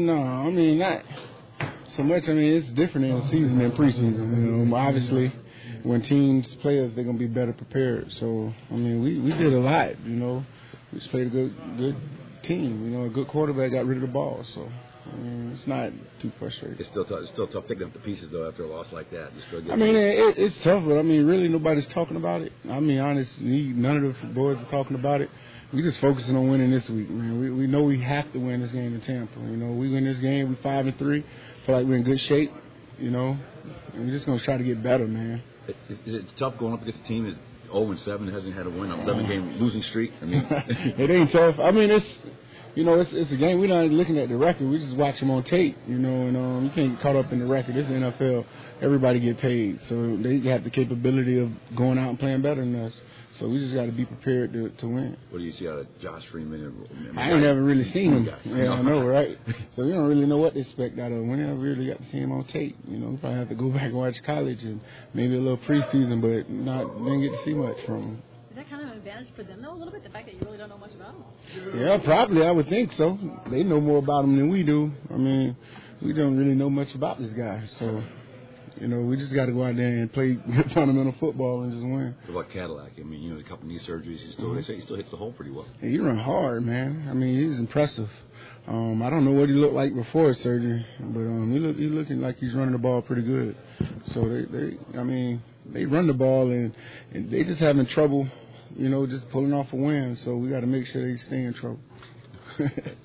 No, I mean, not so much. I mean, it's different in the season than preseason. Obviously, when teams play us, they're going to be better prepared. So, I mean, we did a lot, We just played a good team. A good quarterback got rid of the ball. So, I mean, it's not too frustrating. It's still tough picking up the pieces, though, after a loss like that. It's tough, but, really, nobody's talking about it. Honestly, none of the boys are talking about it. We just focusing on winning this week, man. We know we have to win this game in Tampa. We win this game, we 5-3. Feel like we're in good shape, and we're just going to try to get better, man. Is it tough going up against a team that's 0-7 that hasn't had a win on a 11-game losing streak? It ain't tough. It's a game. We're not looking at the record. We just watch them on tape, and you can't get caught up in the record. This is the NFL. Everybody get paid, so they have the capability of going out and playing better than us. So we just got to be prepared to win. What do you see out of Josh Freeman? I ain't never really seen him. Yeah, I know, right? So we don't really know what to expect out of him. We never really got to see him on tape. We probably have to go back and watch college and maybe a little preseason, but didn't get to see much from him. Is that kind of an advantage for them, though, a little bit, the fact that you really don't know much about him? Yeah, probably. I would think so. They know more about him than we do. We don't really know much about this guy, so... we just got to go out there and play good fundamental football and just win. What about Cadillac? A couple knee surgeries. They say he still hits the hole pretty well. Yeah, he run hard, man. He's impressive. I don't know what he looked like before his surgery, but he's looking like he's running the ball pretty good. So they run the ball and they just having trouble, just pulling off a win. So we got to make sure they stay in trouble.